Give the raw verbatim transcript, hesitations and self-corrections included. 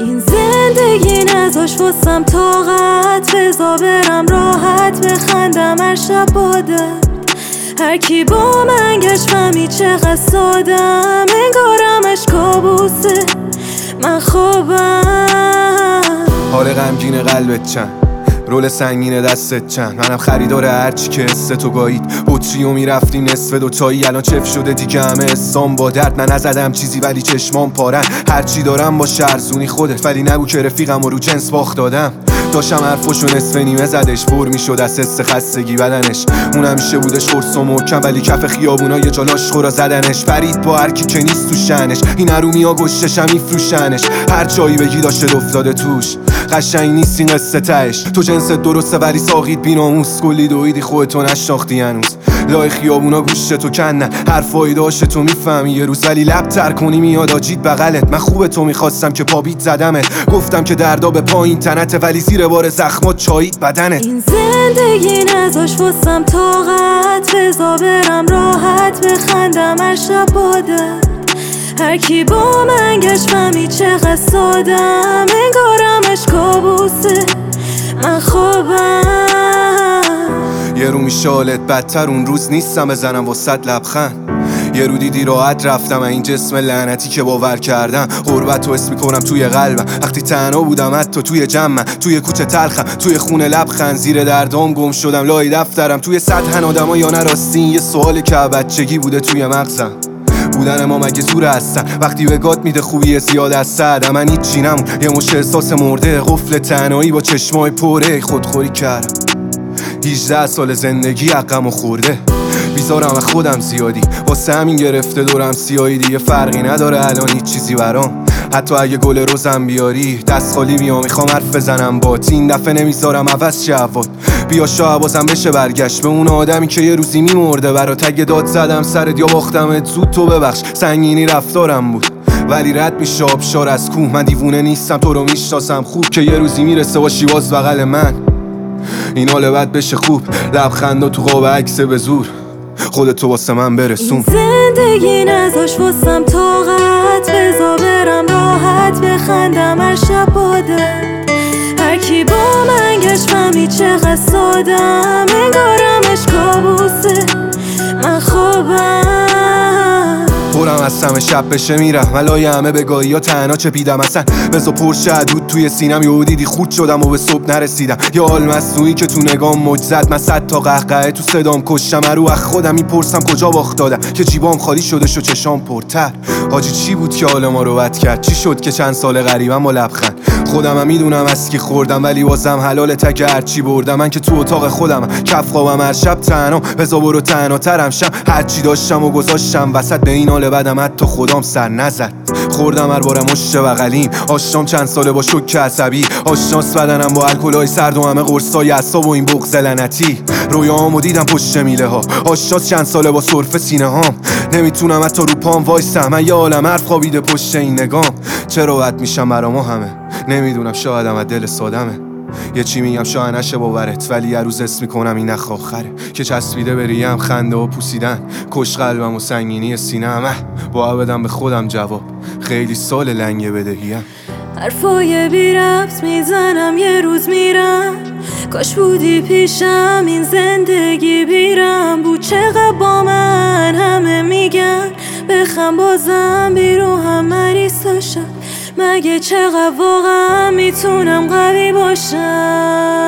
این زندگی نذاش واسم طاقت، بزا برم راحت بخندم هر شب با درد. هر کی با من گشت فهمید چقدر سادم، انگارمش کابوسه من خوابم. حال غمگین قلبت چند، رول سنگین دستت چند، منم خریدار هرچی که حس تو گایید. بطری و میرفتی نصف دوتایی، الان چف شده دیگه همه حسام با درد. من نزدم چیزی ولی چشمام پارن، هرچی دارم با شرزونی خودت، ولی نگو که رفیقم و رو جنس باخت دادم. داشتم حرفاشو نصف نیمه زدش، پر میشد از حس خستگی بدنش. اون همیشه بودش قرص و محکم، ولی کف خیابونا یه جا لاشخورا زدنش. فرید با هر کی که نیست تو شنش، این حرومیا گشتشم میفروشنش. هر جایی بگی داشته افتاده توش، قشنگ نیست این قصه تهش. تو جنست درسته ولی ساقید بی‌ناموس، کلی دویدی خودتو نشناختی هنوز. لای خیابونا گوشت تو کنن، حرفایی داشته تو میفهمی یه روز، ولی لب تر کنی میاد آجید بغلت. من خوبه تو میخواستم که پابیت زدمت، گفتم که دردا به پایین تنته، ولی زیر بار زخمات چایید بدنت. این زندگی نذاش واسم طاقت، بزا برم راحت بخندم هر شب با درد. هر کی با من گشت فهمید چقدر سادم، انگارمش کابوسه من خوابم. یه رو میشه حالت بدتر، اون روز نیستم بزنم واسط لبخند. یه رو دیدی راحت رفتم این جسم لعنتی که باور کردم. غربت تو حس میکنم توی قلبم، وقتی تنها بودم حتی توی جمعم. توی کوچه تلخم، توی خونه لبخند، زیر دردام گم شدم لای دفترم. توی سطح آدما یا نراستین، یه سوالی که بچگی بوده توی مغزم. بودن ما مگه زور هستن وقتی به گات میده خوبی زیاد از سعد. من هیچی نمون، یه مش احساس مرده، قفل تنهایی با چشمای پره. خودخوری کردم، هجده سال زندگی حقمو خورده. بیزارم از خودم زیادی، واسه همین گرفته دورم سیاهی. دیگه فرقی نداره الان هیچ چیزی برام، حتی اگه گل روزم بیاری. دست خالی میام میخوام حرف بزنم بات، این دفعه نمیذارم عوض شه هوات. بیا شاید بازم بشه برگشت به اون آدمی که یه روزی میمرده برات. اگه داد زدم سرت یا باختمت زود تو ببخش، سنگینی رفتارم بود ولی رد میشه آبشار از کوه. من دیوونه نیستم تو رو میشناسم خوب، که یه روزی میرسه باشی باز بغل من. این حال بد بشه خوب، لبخندا تو قاب عکس به زور، خودتو واسه من برسون. این زندگی نذاش واسم طاقت، بزا برم راحت بخندم هر شب با درد. هر کی با من گشت فهمید چقدر سادم، انگارمش کابوسه من خوابم. پرم از همه شب بشه میرم، ملای همه بگاهی یا تنها چپیدم. اصلا بزا پرشه عدود توی سینم، یهو دیدی خود شدم و به صبح نرسیدم. یا حال مصنوعی که تو نگام موج زد، من صد تا قهقهه تو صدام کشتم. رو از خودم میپرسم کجا باخت دادم، که جیبام خالی شده شو چشام پرتر. حاجی چی بود که حال ما رو بد کرد؟ چی شد که چند سال غریبم با لبخند؟ خودم هم میدونم از کی خوردم، ولی واسم حلاله تک هرچی بردم. من که تو اتاق خودم کف خوابم هر شب تنها، بزا برو تنها ترم شم. هرچی داشتم و گذاشتم وسط، به این حال بدم حتی خدام سر نزد. خوردم هر بارم مشت بغلیم، آشنام چند ساله با شوک عصبی. آشناس بدنم با الکلای سرد و همه قرصای عصاب و این بغض لعنتی. رویاهامو دیدم پشت میله ها، آشناس چند ساله با سرفه سینه هام. نمیتونم حتی رو پام وایسم، من یه عالم حرف خوابیده پشت این نگام. چرا بد میشم برا همه، نمیدونم شایدم از دل سادمه. یه چی میگم شاید نشه باورت، ولی یه روز اسم میکنم این نخ آخره. که چسبیده بریم خنده و پوسیدن، کش قلبم و سنگینی سینه‌ام. با بدم به خودم جواب، خیلی سال لنگه بدهیم. حرفای بی ربط میزنم یه روز میرم، کاش بودی پیشم این زندگی بیرم بود. چقدر با من همه میگن بخم بازم بیرو هم مریض داشتم، مگه چقدر واقعا میتونم قوی باشم.